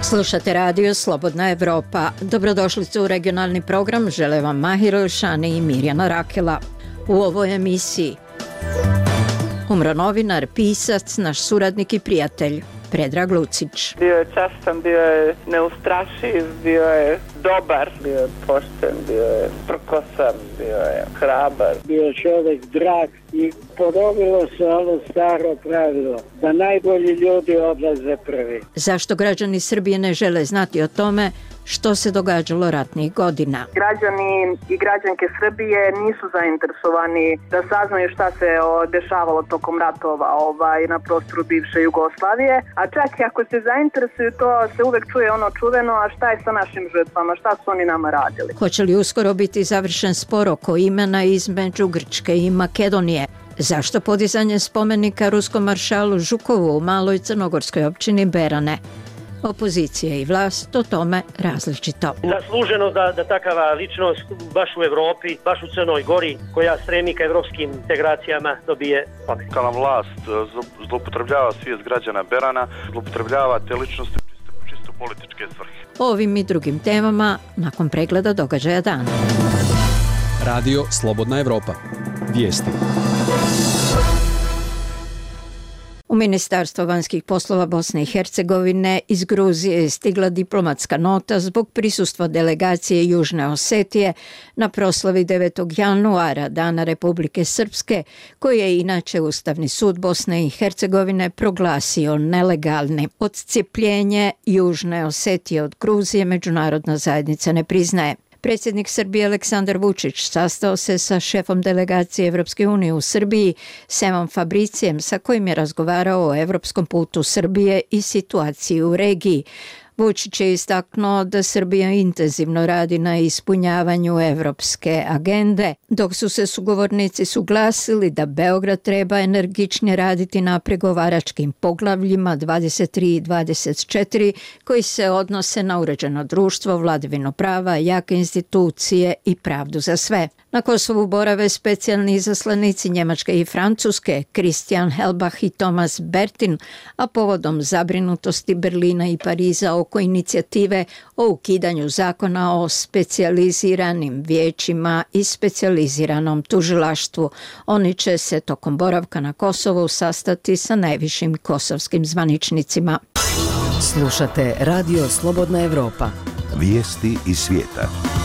Slušate radio Slobodna Evropa. Dobrodošlicu u regionalni program. Žele vam Mahir Elšani i Mirjana Rakela. U ovoj emisiji umro novinar, pisac, naš suradnik i prijatelj Predrag Lucić. Bio je častan, bio je neustrašiv, bio je dobar, bio je pošten, bio je prkosan, bio je hrabar. Bio je čovjek drag i podobilo se ono staro pravilo da najbolji ljudi odlaze prvi. Zašto građani Srbije ne žele znati o tome što se događalo ratnih godina? Građani i građanke Srbije nisu zainteresovani da saznaju šta se dešavalo tokom ratova na prostoru bivše Jugoslavije, a čak i ako se zainteresuju, to se uvek čuje ono čuveno, a šta je sa našim žrtvama, šta su oni nama radili. Hoće li uskoro biti završen spor oko imena između Grčke i Makedonije? Zašto podizanje spomenika ruskom maršalu Žukovu u maloj crnogorskoj općini Berane? Opozicija i vlast o tome različito. Zasluženo da takava ličnost baš u Evropi, baš u Crnoj Gori, koja stremi ka evropskim integracijama, dobije pamet. Kada vlast zloupotrebljava svijest građana Berana, zloupotrebljava te ličnosti čisto političke svrhe. O ovim i drugim temama nakon pregleda događaja dana. Radio Slobodna Evropa. Vijesti. U Ministarstvo vanjskih poslova Bosne i Hercegovine iz Gruzije je stigla diplomatska nota zbog prisustva delegacije Južne Osetije na proslavi 9. januara, Dana Republike Srpske, koji je inače Ustavni sud Bosne i Hercegovine proglasio nelegalni. Odcijepljenje Južne Osetije od Gruzije međunarodna zajednica ne priznaje. Predsjednik Srbije Aleksandar Vučić sastao se sa šefom delegacije Evropske unije u Srbiji, Semom Fabricijem, sa kojim je razgovarao o evropskom putu Srbije i situaciji u regiji. Vučić je istaknuo da Srbija intenzivno radi na ispunjavanju evropske agende, dok su se sugovornici suglasili da Beograd treba energičnije raditi na pregovaračkim poglavljima 23 i 24 koji se odnose na uređeno društvo, vladavinu prava, jake institucije i pravdu za sve. Na Kosovu borave specijalni izaslanici Njemačke i Francuske, Christian Helbach i Thomas Bertin, a povodom zabrinutosti Berlina i Pariza oko inicijative o ukidanju zakona o specijaliziranim vijećima i specijaliziranom tužilaštvu. Oni će se tokom boravka na Kosovu sastati sa najvišim kosovskim zvaničnicima. Slušate Radio Slobodna Evropa. Vijesti iz svijeta.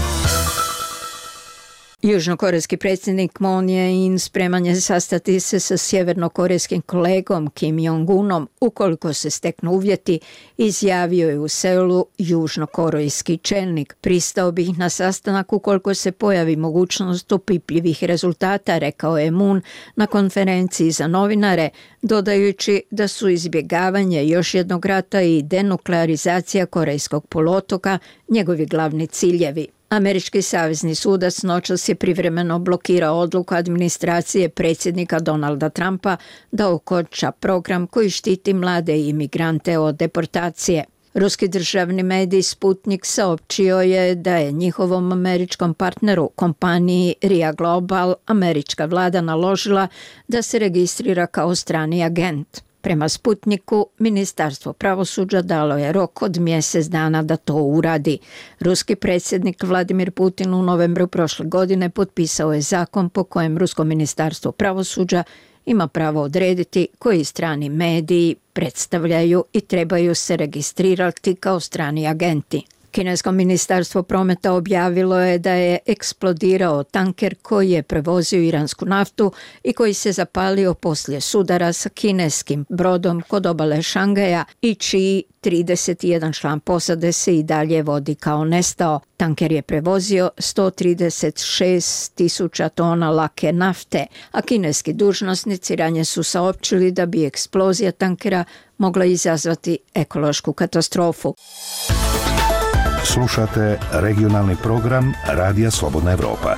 Južnokorejski predsjednik Moon Jae-in spreman je sastati se sa sjevernokorejskim kolegom Kim Jong-unom ukoliko se steknu uvjeti, izjavio je u Seulu južnokorejski čelnik. Pristao bih na sastanak ukoliko se pojavi mogućnost opipljivih rezultata, rekao je Moon na konferenciji za novinare, dodajući da su izbjegavanje još jednog rata i denuklearizacija Korejskog poluotoka njegovi glavni ciljevi. Američki savezni sudac noćas je privremeno blokirao odluku administracije predsjednika Donalda Trumpa da okonča program koji štiti mlade imigrante od deportacije. Ruski državni medij Sputnik saopćio je da je njihovom američkom partneru, kompaniji RIA Global, američka vlada naložila da se registrira kao strani agent. Prema Sputniku, Ministarstvo pravosuđa dalo je rok od mjesec dana da to uradi. Ruski predsjednik Vladimir Putin u novembru prošle godine potpisao je zakon po kojem Rusko ministarstvo pravosuđa ima pravo odrediti koji strani mediji predstavljaju i trebaju se registrirati kao strani agenti. Kinesko ministarstvo prometa objavilo je da je eksplodirao tanker koji je prevozio iransku naftu i koji se zapalio poslije sudara sa kineskim brodom kod obale Šangaja i čiji 31 član posade se i dalje vodi kao nestao. Tanker je prevozio 136.000 tona lake nafte, a kineski dužnosnici ranije su saopćili da bi eksplozija tankera mogla izazvati ekološku katastrofu. Slušate regionalni program Radija Slobodna Evropa.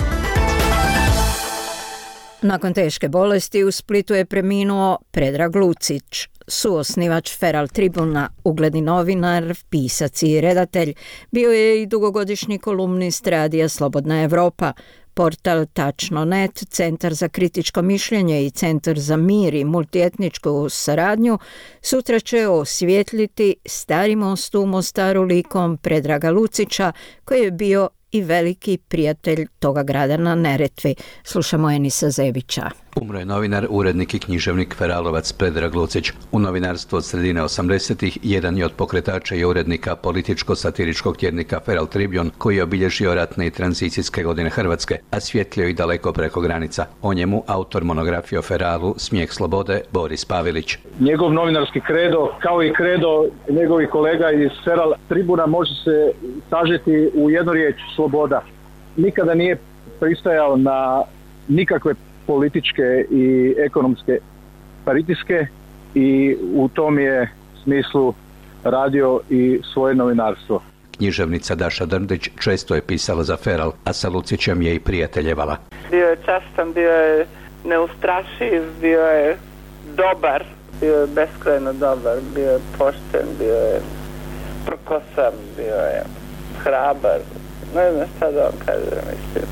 Nakon teške bolesti u Splitu je preminuo Predrag Lucić, suosnivač Feral Tribuna, ugledni novinar, pisac i redatelj. Bio je i dugogodišnji kolumnist Radija Slobodna Evropa. portal Tačno.net, Centar za kritičko mišljenje i Centar za mir i multietničku saradnju sutra će osvijetliti Stari most u Mostaru likom Predraga Lucića, koji je bio i veliki prijatelj toga grada na Neretvi. Slušamo Enisa Zebića. Umro je novinar, urednik i književnik Feralovac Predrag Lucić. U novinarstvu od sredine 80-ih jedan je od pokretača i urednika političko-satiričkog tjednika Feral Tribune, koji je obilježio ratne i tranzicijske godine Hrvatske, a svjetlio i daleko preko granica. O njemu autor monografije o Feralu Smijeh slobode Boris Pavelić. Njegov novinarski kredo, kao i kredo njegovih kolega iz Feral Tribuna, može se sažeti u jednu riječ: sloboda. Nikada nije pristajao na nikakve političke i ekonomske pritiske i u tom je smislu radio i svoje novinarstvo. Književnica Daša Drndić često je pisala za Feral, a sa Lucićem je i prijateljevala. Bio je častan, bio je neustrašiv, bio je dobar, bio je beskrajno dobar, bio je pošten, bio je prkosan, bio je hrabar. Ne znam šta da vam kažem, mislim.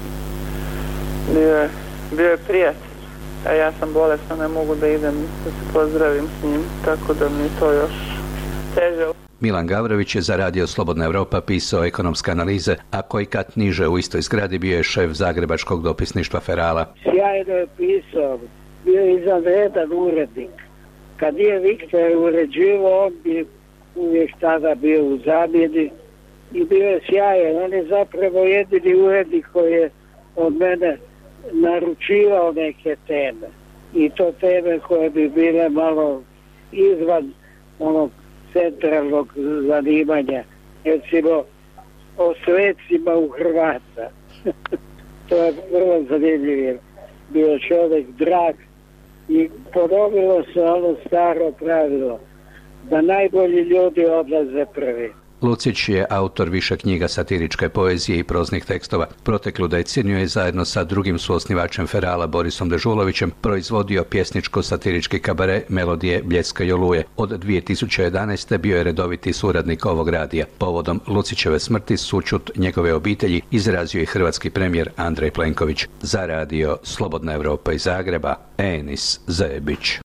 Bio je prijatelj, a ja sam bolesna, ne mogu da idem da se pozdravim s njim, tako da mi to još teže. Milan Gavrović je za Radio Slobodna Evropa pisao ekonomske analize, a koji kat niže u istoj zgradi bio je šef zagrebačkog dopisništva Ferala. Sjajno je pisao, bio je izvanredan urednik. Kad je Viktor uređivao, on bi uvijek tada bio u zamjeni i bio je sjajan. On je zapravo jedini urednik koji je od mene naručivao neke teme. I to teme koje bi bile malo izvan onog centralnog zanimanja. Recimo o svecima u Hrvata. To je vrlo zanimljivo. Bio čovjek drag i ponovilo se ono staro pravilo da najbolji ljudi odlaze prvi. Lucić je autor više knjiga satiričke poezije i proznih tekstova. Proteklu deceniju je zajedno sa drugim suosnivačem Ferala Borisom Dežulovićem proizvodio pjesničko-satirički kabare Melodije Bljeska i oluje. Od 2011. bio je redoviti suradnik ovog radija. Povodom Lucićeve smrti sućut njegove obitelji izrazio je hrvatski premijer Andrej Plenković. Za Radio Slobodna Evropa iz Zagreba, Enis Zebić.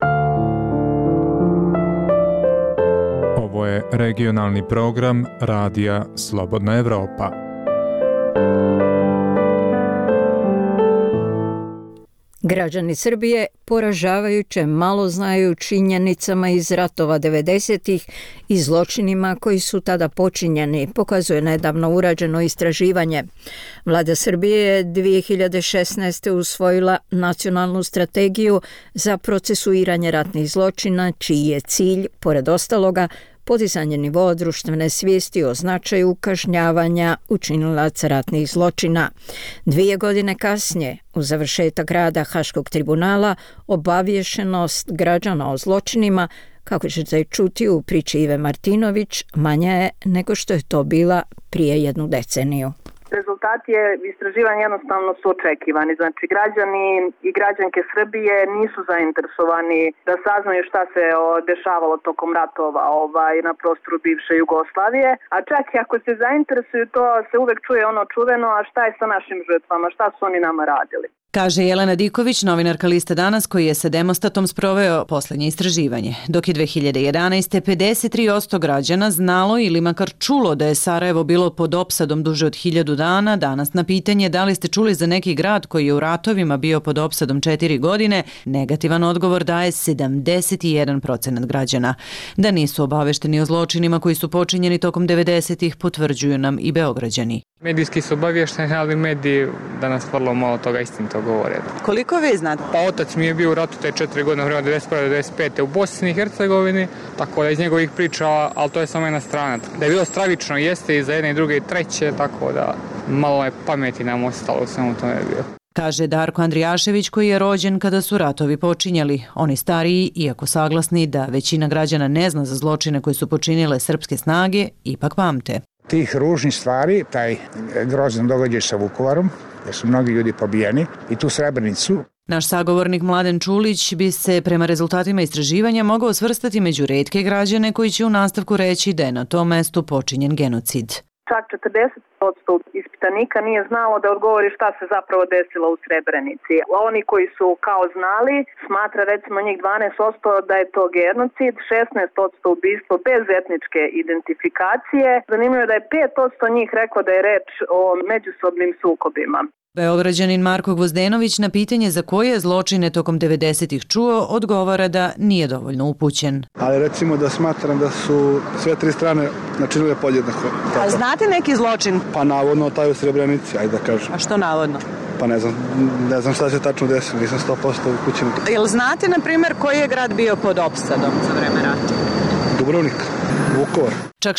Ovo je regionalni program Radija Slobodna Evropa. Građani Srbije poražavajuće malo znaju činjenicama iz ratova 90-ih i zločinima koji su tada počinjeni, pokazuje nedavno urađeno istraživanje. Vlada Srbije je 2016. usvojila nacionalnu strategiju za procesuiranje ratnih zločina, čiji je cilj, pored ostaloga, podizanje nivoa društvene svijesti o značaju kažnjavanja učinilaca ratnih zločina. 2 godine kasnije, u završetak rada Haškog tribunala, obaviješenost građana o zločinima, kako ćete čuti u priči Ive Martinović, manja je nego što je to bila prije 1 deceniju. Rezultati istraživanja jednostavno su očekivani. Znači, građani i građanke Srbije nisu zainteresovani da saznaju šta se dešavalo tokom ratova na prostoru bivše Jugoslavije, a čak i ako se zainteresuju, to se uvek čuje ono čuveno: a šta je sa našim žrtvama, šta su oni nama radili. Kaže Jelena Diković, novinarka Liste Danas, koji je sa Demostatom sproveo posljednje istraživanje. Dok je 2011. 53% građana znalo ili makar čulo da je Sarajevo bilo pod opsadom duže od 1000 dana, danas na pitanje da li ste čuli za neki grad koji je u ratovima bio pod opsadom 4 godine, negativan odgovor daje 71% građana. Da nisu obavešteni o zločinima koji su počinjeni tokom 90-ih, potvrđuju nam i Beograđani. Medijski su obavješteni, ali mediji danas vrlo malo toga istinito govore. Koliko vi znate? Pa otac mi je bio u ratu te 4 godine, vreme 1991-1995 u Bosni i Hercegovini, tako da iz njegovih priča, ali to je samo jedna strana. Da je bilo stravično, jeste i za jedne i druge i treće, tako da malo je pameti nam ostalo, samo to je bilo. Kaže Darko Andrijašević, koji je rođen kada su ratovi počinjali. Oni stariji, iako saglasni da većina građana ne zna za zločine koje su počinile srpske snage, ipak pamte. Tih ružnih stvari, taj grozan događaj sa Vukovarom, gdje su mnogi ljudi pobijeni, i tu Srebrenicu. Naš sagovornik Mladen Čulić bi se prema rezultatima istraživanja mogao svrstati među retke građane koji će u nastavku reći da je na tom mestu počinjen genocid. čak 40% ispitanika nije znalo da odgovori šta se zapravo desilo u Srebrenici. Oni koji su kao znali, smatra recimo njih 12% da je to genocid, 16% ubistvo bez etničke identifikacije. Zanimljivo je da je 5% njih reklo da je reč o međusobnim sukobima. Beograđanin Marko Gvozdenović na pitanje za koje zločine tokom 90-ih čuo odgovara da nije dovoljno upućen. Ali recimo da smatram da su sve tri strane načinile podjednako. A znate neki zločin? Pa navodno taj u Srebrenici, ajde da kažem. A što navodno? Pa ne znam šta se tačno desilo, nisam 100% upućen. Jel znate, na primjer, koji je grad bio pod opsadom za vreme rata? Dubrovnik, Vukovar. Čak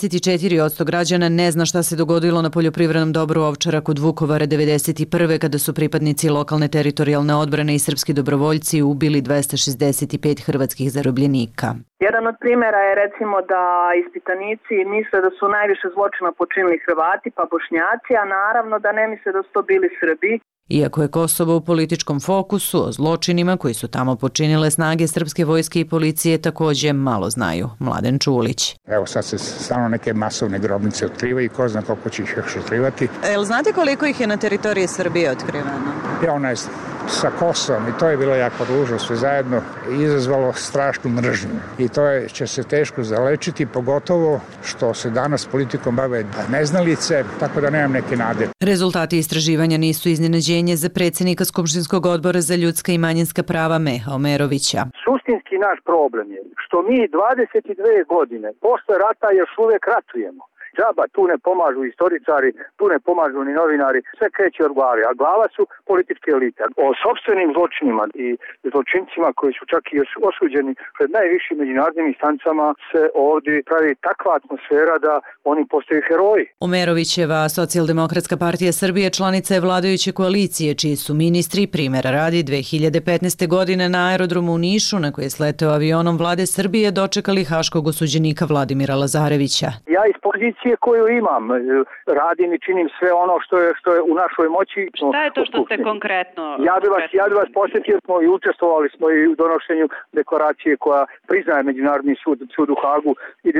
64% građana ne zna šta se dogodilo na poljoprivrednom dobru Ovčara kod Vukovara 1991. kada su pripadnici lokalne teritorijalne odbrane i srpski dobrovoljci ubili 265 hrvatskih zarobljenika. Jedan od primjera je recimo da ispitanici misle da su najviše zločina počinili Hrvati pa Bošnjaci, a naravno da ne misle da su to bili Srbi. Iako je Kosovo u političkom fokusu, o zločinima koji su tamo počinile snage srpske vojske i policije također malo znaju. Mladen Čulić. Evo sad se stalno neke masovne grobnice otkrivaju i ko zna koliko će ih još otkrivati. Jel znate koliko ih je na teritoriji Srbije otkriveno? Ja ne znam. Sa Kosovom i to je bilo jako ružno sve zajedno i izazvalo strašnu mržnju. I to će se teško zalečiti, pogotovo što se danas politikom bave neznalice, tako da nemam neke nade. Rezultati istraživanja nisu iznenađenje za predsjednika Skupštinskog odbora za ljudska i manjinska prava Meha Omerovića. Suštinski naš problem je što mi 22 godine posle rata još uvijek ratujemo. Džaba, tu ne pomažu istoričari, tu ne pomažu ni novinari, sve kreće od glave, a glava su političke elite. O sopstvenim zločinima i zločincima koji su čak i osuđeni pred najvišim međunarodnim instancama se ovdje pravi takva atmosfera da oni postaju heroji. Omerovićeva Socijaldemokratska partija Srbije članica je vladajuće koalicije, čiji su ministri, primjera radi, 2015. godine na aerodromu u Nišu, na koji je sleteo avionom vlade Srbije, dočekali haškog osuđenika Vladimira Lazarevića. Ja iz pozicije koju imam, radim i činim sve ono što je u našoj moći. Šta je to što ste konkretno? Ja bi vas posjetio, smo i učestvovali smo i u donošenju deklaracije koja priznaje Međunarodni sud u Hagu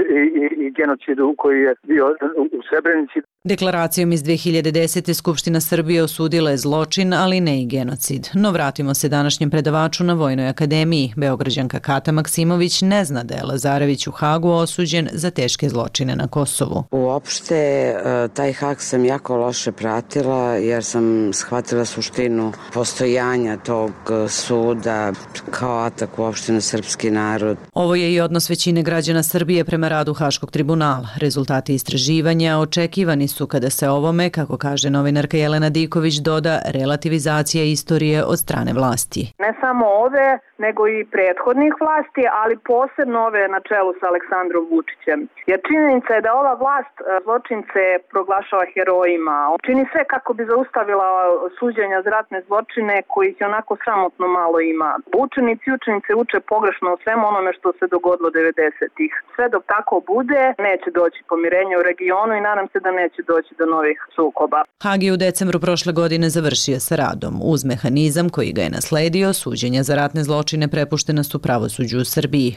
i genocidu koji je bio u Srebrenici. Deklaracijom iz 2010. Skupština Srbije osudila je zločin, ali ne i genocid. No vratimo se današnjem predavaču na Vojnoj akademiji. Beograđanka Kata Maksimović ne zna da je Lazarević u Hagu osuđen za teške zločine na Kosovu. Uopšte, taj Hag sam jako loše pratila jer sam shvatila suštinu postojanja tog suda kao atak uopšte na srpski narod. Ovo je i odnos većine građana Srbije prema radu Haškog tribunala. Rezultati istraživanja očekivani su kada se ovome, kako kaže novinarka Jelena Diković, doda relativizacija istorije od strane vlasti. Ne samo ove, nego i prethodnih vlasti, ali posebno ove na čelu sa Aleksandrom Vučićem. Jer činjenica je da ova vlast zločince proglašava herojima. Čini sve kako bi zaustavila suđenja za ratne zločine kojih je onako sramotno malo ima. Učenici i učenice uče pogrešno o svemu onome što se dogodilo 90-ih. Sve dok tako bude, neće doći pomirenje u regionu i nadam se da neće doći do novih sukoba. Hag je u decembru prošle godine završio sa radom. Uz mehanizam koji ga je nasledio, suđenja za ratne zločine prepuštena su pravosuđu u Srbiji.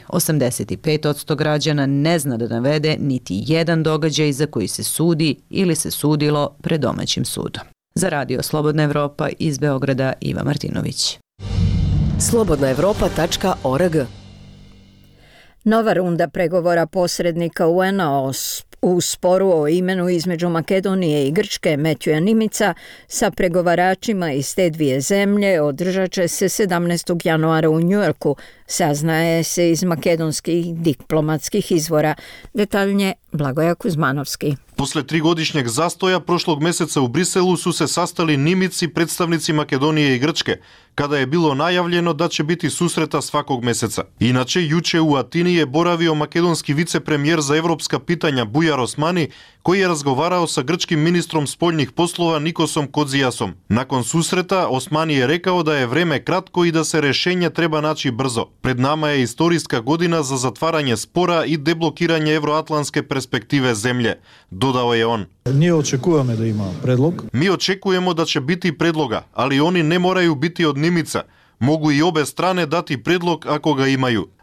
85% građana ne zna da navede niti jedan događaj za koji se sudi ili se sudilo pred domaćim sudom. Za Radio Slobodna Evropa iz Beograda Iva Martinović. slobodnaevropa.org. Nova runda pregovora posrednika UN-a u sporu o imenu između Makedonije i Grčke Matthewa Nimica sa pregovaračima iz te dvije zemlje održat će se 17. januara u Njujorku, saznaje se iz makedonskih diplomatskih izvora. Detaljnije Blagoja Kuzmanovski. Posle 3-godišnjeg zastoja prošlog meseca u Briselu su se sastali Nimic i predstavnici Makedonije i Grčke, kada je bilo najavljeno da će biti susreta svakog meseca. Inače, juče u Atini je boravio makedonski vicepremijer za evropska pitanja Bujar Osmani, koji je razgovarao sa grčkim ministrom spoljnih poslova Nikosom Kodzijasom. Nakon susreta, Osmani je rekao da je vreme kratko i da se rešenje treba naći brzo. Pred nama je istorijska godina za zatvaranje spora i deblokiranje evroatlantske perspektive zemlje, dodao je on. Ние очекуваме да има предлог. Mi očekujemo da će biti predloga, ali oni ne moraju biti od Nimica. Mogu i obe strane dati predlog ako ga imaju.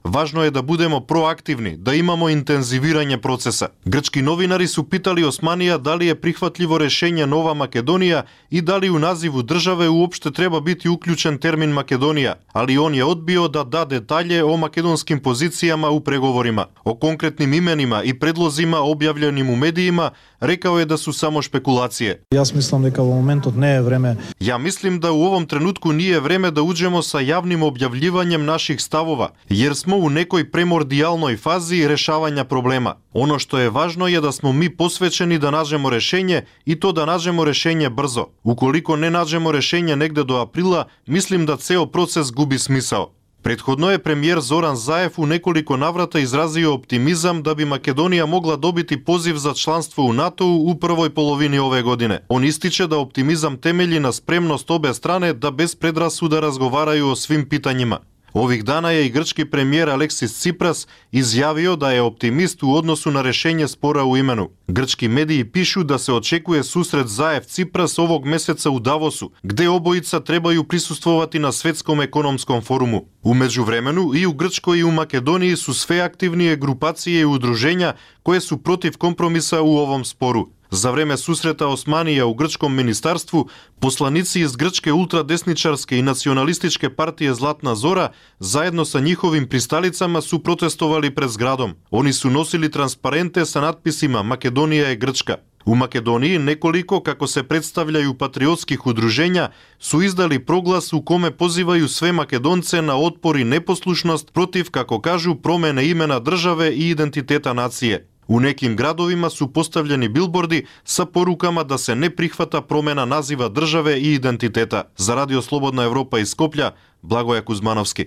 Важно е да будемо проактивни, да имамо интензивирање процеса. Грчки новинари су питали Османија дали е прихватливо решење Нова Македонија и дали у називу државе уопште треба бити уклучен термин Македонија, али он ја одбио да даде детаље о македонским позицијама у преговорима. О конкретним именима и предлозима објавленим у медиима, рекао е да су само шпекулација. Јас мислам дека во моментот не е време. Ја мислим да у овом тренутку ние е време да уđemo sa јавним објављивањем наших ставова, jer smo u nekoj primordijalnoj fazi rešavanja problema. Ono što je važno je da smo mi posvećeni da nađemo rešenje i to da nađemo rešenje brzo. Ukoliko ne nađemo rešenje negde do aprila, mislim da ceo proces gubi smisao. Prethodno je premijer Zoran Zaev u nekoliko navrata izrazio optimizam da bi Makedonija mogla dobiti poziv za članstvo u NATO-u u prvoj polovini ove godine. On ističe da optimizam temelji na spremnost obe strane da bez predrasuda razgovaraju o svim pitanjima. Ovih dana je i grčki premijer Aleksis Tsipras izjavio da je optimist u odnosu na rešenje spora u imenu. Grčki mediji pišu da se očekuje susret Zaev-Tsipras ovog meseca u Davosu, gde obojica trebaju prisustvovati na Svetskom ekonomskom forumu. U međuvremenu i u Grčkoj i u Makedoniji su sve aktivnije grupacije i udruženja koje su protiv kompromisa u ovom sporu. Za vreme susreta Osmanija u grčkom ministarstvu, poslanici iz grčke ultradesničarske i nacionalističke partije Zlatna Zora zajedno sa njihovim pristalicama su protestovali pred zgradom. Oni su nosili transparente sa natpisima Makedonija je Grčka. U Makedoniji nekoliko, kako se predstavljaju, patriotskih udruženja su izdali proglas u kome pozivaju sve Makedonce na otpor i neposlušnost protiv, kako kažu, promene imena države i identiteta nacije. U nekim gradovima su postavljeni bilbordi sa porukama da se ne prihvata promena naziva države i identiteta. Za Radio Slobodna Evropa iz Skoplja, Blagoja Kuzmanovski.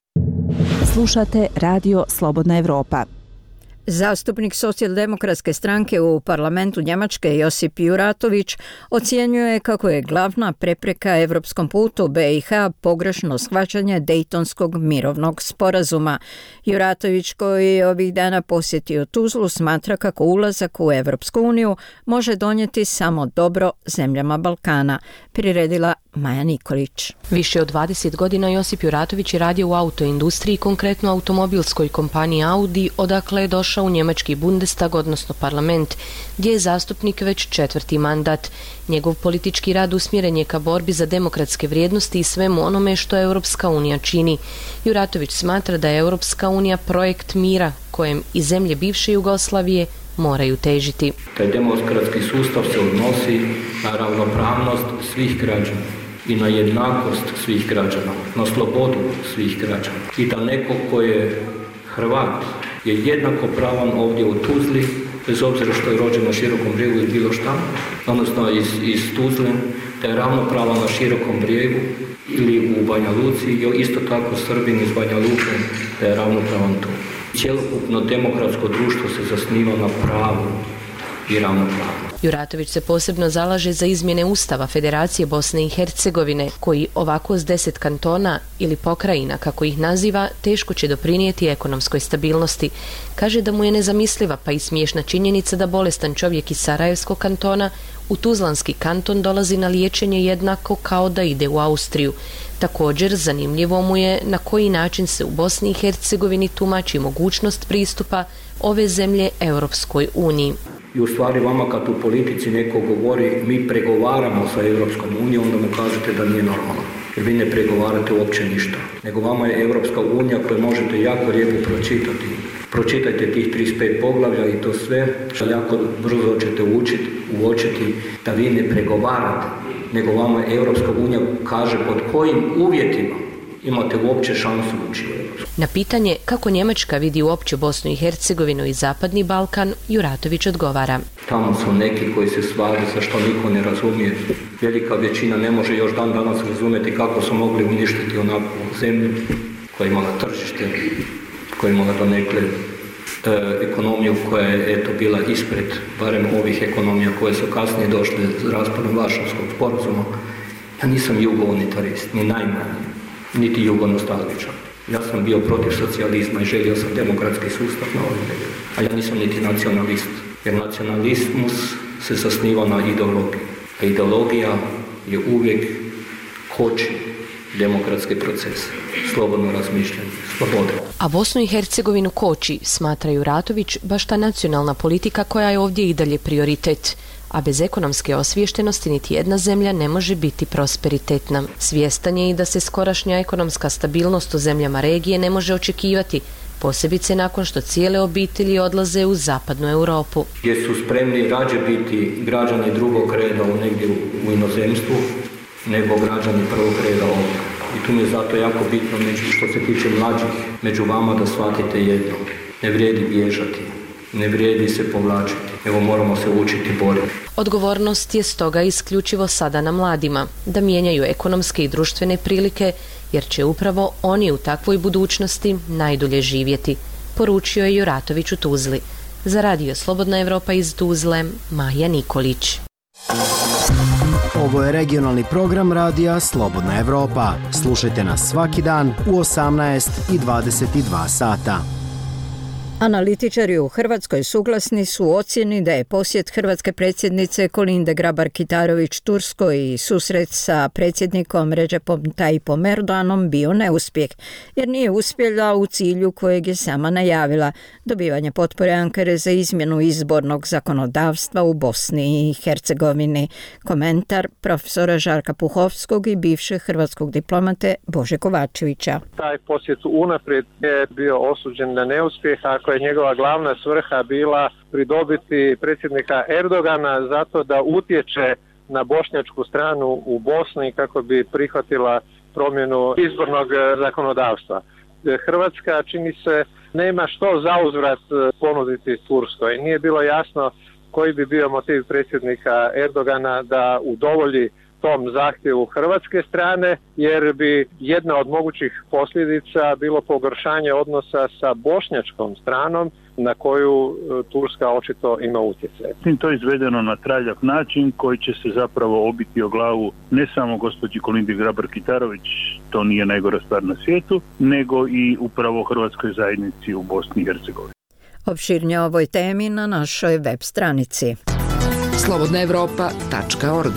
Slušate Radio Slobodna Evropa. Zastupnik Socijaldemokratske stranke u parlamentu Njemačke Josip Juratović ocjenjuje kako je glavna prepreka evropskom putu BiH pogrešno shvaćanje Dejtonskog mirovnog sporazuma. Juratović, koji je ovih dana posjetio Tuzlu, smatra kako ulazak u Evropsku uniju može donijeti samo dobro zemljama Balkana. Priredila Maja Nikolić. Više od 20 godina Josip Juratović je radio u autoindustriji, konkretno automobilskoj kompaniji Audi, odakle je došao u njemački Bundestag, odnosno parlament, gdje je zastupnik već 4. mandat. Njegov politički rad usmjeren je ka borbi za demokratske vrijednosti i svemu onome što Europska unija čini. Juratović smatra da je Europska unija projekt mira kojem i zemlje bivše Jugoslavije moraju težiti. Taj demokratski sustav se odnosi na ravnopravnost svih građana i na jednakost svih građana, na slobodu svih građana. I da neko ko je Hrvat je jednako pravan ovdje u Tuzli, bez obzira što je rođen na Širokom brijegu ili bilo šta, odnosno iz Tuzle, da je ravnopravan na Širokom brijegu ili u Banja Luci, i isto tako Srbin iz Banja Luke, da je ravnopravan tu. Cjelokupno demokratsko društvo se zasniva na pravu i ravnopravno. Juratović se posebno zalaže za izmjene Ustava Federacije Bosne i Hercegovine, koji ovako s 10 kantona ili pokrajina, kako ih naziva, teško će doprinijeti ekonomskoj stabilnosti. Kaže da mu je nezamisliva pa i smiješna činjenica da bolestan čovjek iz Sarajevskog kantona u Tuzlanski kanton dolazi na liječenje jednako kao da ide u Austriju. Također, zanimljivo mu je na koji način se u Bosni i Hercegovini tumači mogućnost pristupa ove zemlje Europskoj uniji. I u stvari vama kad u politici neko govori mi pregovaramo sa Europskom unijom, onda mu kažete da nije normalno. Jer vi ne pregovarate uopće ništa. Nego vama je Europska unija koju možete jako lijepo pročitati. Pročitajte tih 35 poglavlja i to sve. Jako brzo ćete uočiti da vi ne pregovarate. Nego vama Europska unija kaže pod kojim uvjetima imate uopće šansu ući u Europsku. Na pitanje kako Njemačka vidi uopće Bosnu i Hercegovinu i Zapadni Balkan, Juratović odgovara. Tamo su neki koji se svađaju za što niko ne razumije. Velika većina ne može još dan danas razumjeti kako su mogli uništiti onakvu zemlju koja je imala tržište, koja je imala donekle ekonomiju koja je bila ispred barem ovih ekonomija koje su kasnije došle s raspadom Varšavskog sporazuma. Ja nisam jugounitarist, ni najmanje, niti jugonostalgičan. Ja sam bio protiv socijalizma i želio sam demokratski sustav na ovoj regiji. A ja nisam niti nacionalist, jer nacionalizmus se zasniva na ideologiji. A ideologija je uvijek koči demokratske procese, slobodno razmišljanje, slobode. A Bosnu i Hercegovinu koči, smatraju Ratović, baš ta nacionalna politika koja je ovdje i dalje prioritet. A bez ekonomske osviještenosti niti jedna zemlja ne može biti prosperitetna. Svjestan je i da se skorašnja ekonomska stabilnost u zemljama regije ne može očekivati, posebice nakon što cijele obitelji odlaze u zapadnu Europu. Gdje su spremni rađe biti građani drugog reda negdje u inozemstvu, nego građani prvog reda ovdje. I tu mi je zato jako bitno, što se tiče mlađih, među vama da shvatite jedno. Ne vrijedi bježati, ne vrijedi se povlačiti, nego moramo se učiti boriti. Odgovornost je stoga isključivo sada na mladima, da mijenjaju ekonomske i društvene prilike, jer će upravo oni u takvoj budućnosti najdulje živjeti, poručio je Juratović u Tuzli. Za Radio Slobodna Evropa iz Tuzle, Maja Nikolić. Ovo je regionalni program Radija Slobodna Evropa. Slušajte nas svaki dan u 18 i 22 sata. Analitičari u Hrvatskoj suglasni su u ocjeni da je posjet hrvatske predsjednice Kolinde Grabar-Kitarović Turskoj i susret sa predsjednikom Recepom Tayyipom Erdoganom bio neuspjeh, jer nije uspjela u cilju kojeg je sama najavila, dobivanje potpore Ankare za izmjenu izbornog zakonodavstva u Bosni i Hercegovini. Komentar profesora Žarka Puhovskog i bivšeg hrvatskog diplomate Bože Kovačevića. Taj posjet unaprijed je bio osuđen na neuspjeh, ako je njegova glavna svrha bila pridobiti predsjednika Erdogana zato da utječe na bošnjačku stranu u Bosni kako bi prihvatila promjenu izbornog zakonodavstva. Hrvatska, čini se, nema što zauzvrat ponuditi Turskoj. Nije bilo jasno koji bi bio motiv predsjednika Erdogana da udovolji tom zahtjevu hrvatske strane, jer bi jedna od mogućih posljedica bilo pogoršanje odnosa sa bošnjačkom stranom na koju Turska očito ima utjecaj. To je izvedeno na traljak način koji će se zapravo obiti o glavu ne samo gospođi Kolindi Grabar-Kitarović, to nije najgora stvar na svijetu, nego i upravo hrvatskoj zajednici u Bosni i Hercegovini. Opširnije o ovoj temi na našoj web stranici slobodnaevropa.org.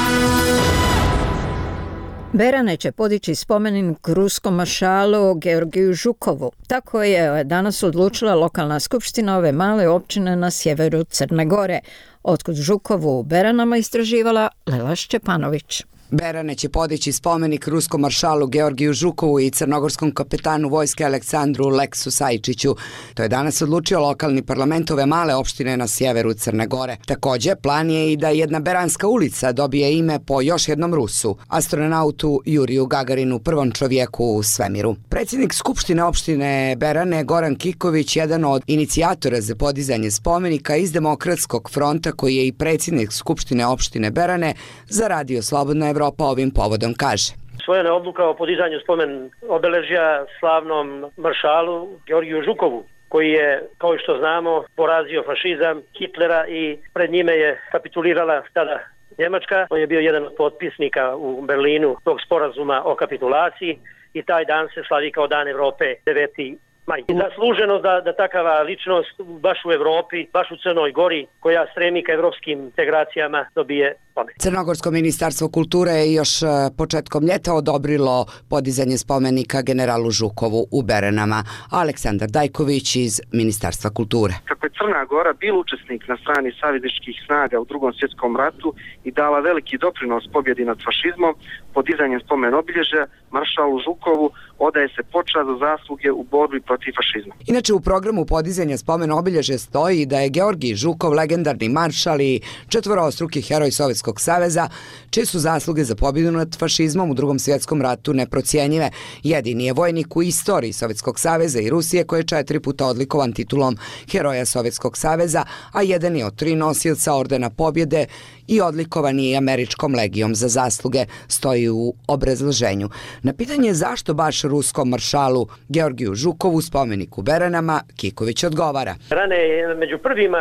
Berane će podići spomenik ruskom maršalu Georgiju Žukovu. Tako je danas odlučila lokalna skupština ove male općine na sjeveru Crne Gore. Otkud Žukovu u Beranama istraživala Lela Šćepanović. Berane će podići spomenik ruskom maršalu Georgiju Žukovu i crnogorskom kapetanu vojske Aleksandru Leksu Sajčiću. To je danas odlučio lokalni parlament ove male opštine na sjeveru Crne Gore. Također, plan je i da jedna beranska ulica dobije ime po još jednom Rusu, astronautu Juriju Gagarinu, prvom čovjeku u svemiru. Predsjednik Skupštine opštine Berane Goran Kiković, jedan od inicijatora za podizanje spomenika iz Demokratskog fronta, koji je i predsjednik Skupštine opštine Berane, za Radio Slobodna Evropa ovim povodom kaže. Usvojena je odluka o podizanju spomen obeležja slavnom maršalu Georgiju Žukovu, koji je, kao što znamo, porazio fašizam Hitlera i pred njime je kapitulirala tada Njemačka. On je bio jedan od potpisnika u Berlinu tog sporazuma o kapitulaciji i taj dan se slavi kao Dan Evrope 9. maj. Zasluženo da takava ličnost baš u Evropi, baš u Crnoj Gori, koja stremi ka evropskim integracijama, dobije spomenik. Crnogorsko ministarstvo kulture je još početkom ljeta odobrilo podizanje spomenika generalu Žukovu u Beranama. Aleksandar Dajković iz Ministarstva kulture. Kako je Crna Gora bil učesnik na strani savezničkih snaga u Drugom svjetskom ratu i dala veliki doprinos pobjedi nad fašizmom, podizanjem spomen obilježja maršalu Žukovu odaje se počast za zasluge u borbi protiv fašizma. Inače, u programu podizanja spomen obilježja stoji da je Georgij Žukov legendarni maršal i četvorostruki heroj Sovjetskog saveza, čije su zasluge za pobjedu nad fašizmom u Drugom svjetskom ratu neprocjenjive. Jedini je vojnik u istoriji Sovjetskog saveza i Rusije koji je 4 puta odlikovan titulom Heroja Sovjetskog saveza, a jedan je od 3 nosioca ordena pobjede i odlikovan je Američkom legijom za zasluge, stoji u obrazloženju. Na pitanje zašto baš ruskom maršalu Georgiju Žukovu spomenik u Beranama, Kiković odgovara. Berane je među prvima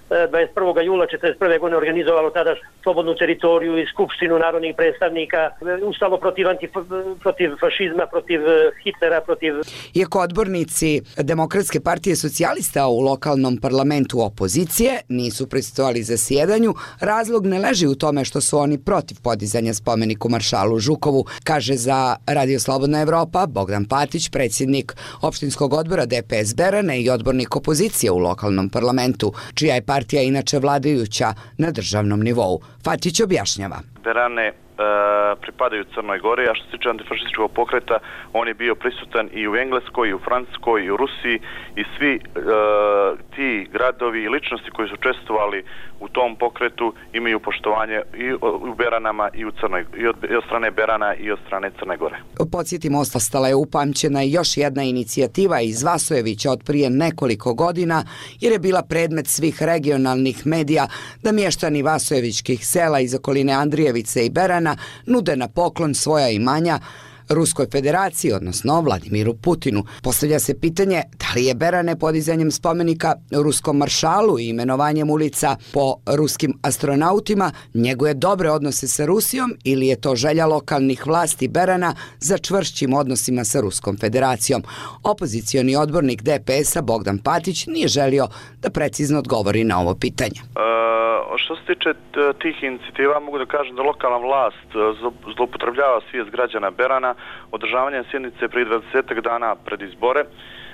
21. jula 1941. godine organizovalo tada slobodnu teritoriju i skupštinu narodnih predstavnika, ustalo protiv fašizma, protiv Hitlera, protiv... Iako odbornici Demokratske partije socijalista u lokalnom parlamentu opozicije nisu prisustvovali zasjedanju, razlog ne leži u tome što su oni protiv podizanja spomeniku maršalu Žukovu, kaže za Radio Slobodna Evropa Bogdan Patić, predsjednik opštinskog odbora DPS Berane i odbornik opozicije u lokalnom parlamentu, čija je partija inače vladajuća na državnom nivou. Fatić objašnjava. Berane pripadaju Crnoj Gori, a što se tiče antifašističkog pokreta, on je bio prisutan i u Engleskoj, i u Francuskoj, i u Rusiji, i svi ti gradovi i ličnosti koji su učestvovali u tom pokretu imaju poštovanje i u Beranama i od strane Berana i od strane Crne Gore. Podsjetimo, ostala je upamćena i još jedna inicijativa iz Vasojevića od prije nekoliko godina, jer je bila predmet svih regionalnih medija da mještani vasojevičkih sela iz okoline Andrijevice i Berana nude na poklon svoja imanja Ruskoj federaciji, odnosno Vladimiru Putinu. Postavlja se pitanje da li je Berane podizanjem spomenika ruskom maršalu i imenovanjem ulica po ruskim astronautima njeguje dobre odnose sa Rusijom ili je to želja lokalnih vlasti Berana za čvršćim odnosima sa Ruskom federacijom. Opozicioni odbornik DPS-a Bogdan Patić nije želio da precizno odgovori na ovo pitanje. Što se tiče tih inicijativa, mogu da kažem da lokalna vlast zloupotrebljava svijest građana Berana održavanjem sjednice prije 20 dana pred izbore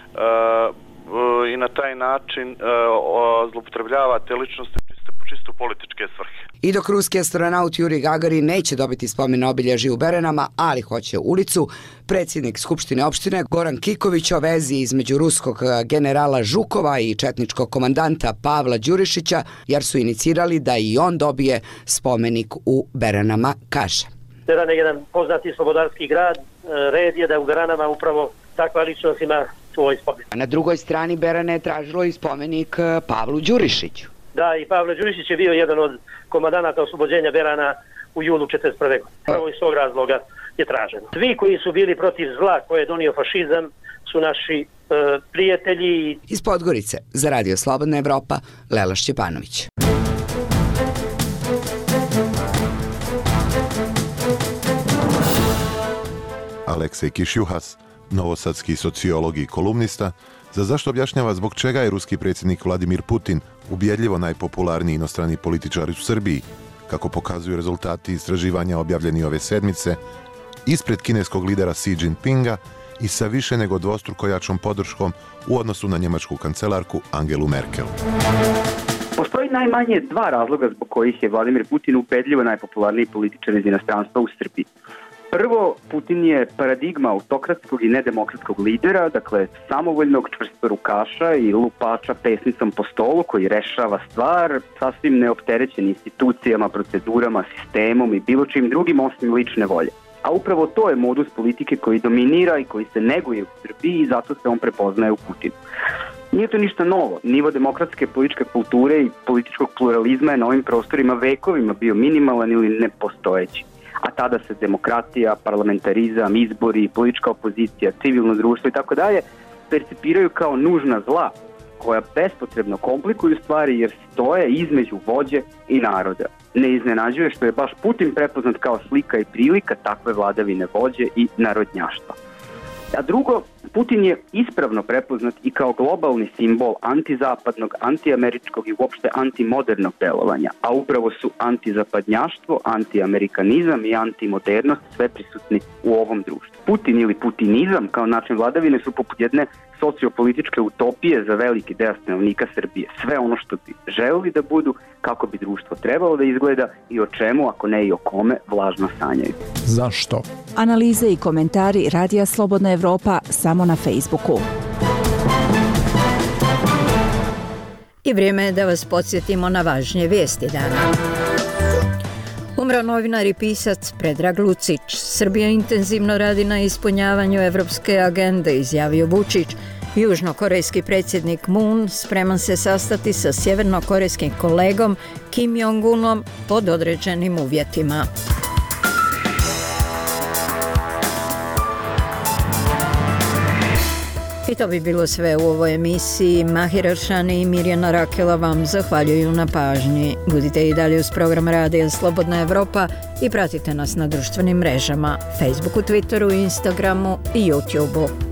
i na taj način zloupotrebljava te ličnosti čisto političke svrhe. I dok ruski astronaut Juri Gagarin neće dobiti spomen obilježje u Beranama, ali hoće ulicu, predsjednik Skupštine opštine Goran Kiković o vezi između ruskog generala Žukova i četničkog komandanta Pavla Đurišića, jer su inicirali da i on dobije spomenik u Beranama, kaže. Beran je jedan poznati slobodarski grad, red je da u Beranama upravo takva ličnost ima svoj spomenik. Na drugoj strani Berane je tražilo i spomenik Pavlu Đurišiću. Da, i Pavle Đurišić je bio jedan od komandanata oslobođenja Berana u julu 1941. godine. Prvo iz tog razloga je traženo. Svi koji su bili protiv zla koje je donio fašizam su naši prijatelji. Iz Podgorice za Radio Slobodna Evropa, Lela Šćepanović. Aleksej Kišjuhas, novosadski sociolog i kolumnista, za zašto objašnjava zbog čega je ruski predsjednik Vladimir Putin ubjedljivo najpopularniji inostrani političar u Srbiji, kako pokazuju rezultati istraživanja objavljeni ove sedmice, ispred kineskog lidera Xi Jinpinga i sa više nego dvostruko jačom podrškom u odnosu na njemačku kancelarku Angelu Merkel. Postoji najmanje dva razloga zbog kojih je Vladimir Putin ubedljivo najpopularniji političar iz inostranstva u Srbiji. Prvo, Putin je paradigma autokratskog i nedemokratskog lidera, dakle samovoljnog čvrstorukaša i lupača pesnicom po stolu koji rešava stvar, sasvim neopterećen institucijama, procedurama, sistemom i bilo čim drugim osim lične volje. A upravo to je modus politike koji dominira i koji se neguje u Srbiji i zato se on prepoznaje u Putinu. Nije to ništa novo. Nivo demokratske političke kulture i političkog pluralizma je na ovim prostorima vekovima bio minimalan ili nepostojeći. A tada se demokratija, parlamentarizam, izbori, politička opozicija, civilno društvo i tako dalje percipiraju kao nužna zla koja bespotrebno komplikuju stvari jer stoje između vođe i naroda. Ne iznenađuje što je baš Putin prepoznat kao slika i prilika takve vladavine vođe i narodnjaštva. A drugo, Putin je ispravno prepoznat i kao globalni simbol antizapadnog, antiameričkog i uopšte antimodernog delovanja, a upravo su antizapadnjaštvo, antiamerikanizam i antimodernost sve prisutni u ovom društvu. Putin ili putinizam kao način vladavine su poput jedne sociopolitičke utopije za veliki deo stanovnika Srbije. Sve ono što bi želeli da budu, kako bi društvo trebalo da izgleda i o čemu, ako ne i o kome, vlažno sanjaju. Zašto? Analize i komentari Radija Slobodna Evropa samo na Facebooku. I vrijeme je da vas podsjetimo na važnije vijesti dana. Umro novinar i pisac Predrag Lucić. Srbija intenzivno radi na ispunjavanju evropske agende, izjavio Vučić. Južnokorejski predsjednik Moon spreman se sastati sa sjevernokorejskim kolegom Kim Jong-unom pod određenim uvjetima. I to bi bilo sve u ovoj emisiji. Mahir Aršani i Mirjana Rakela vam zahvaljuju na pažnji. Budite i dalje uz program Radija Slobodna Evropa i pratite nas na društvenim mrežama, Facebooku, Twitteru, Instagramu i YouTubeu.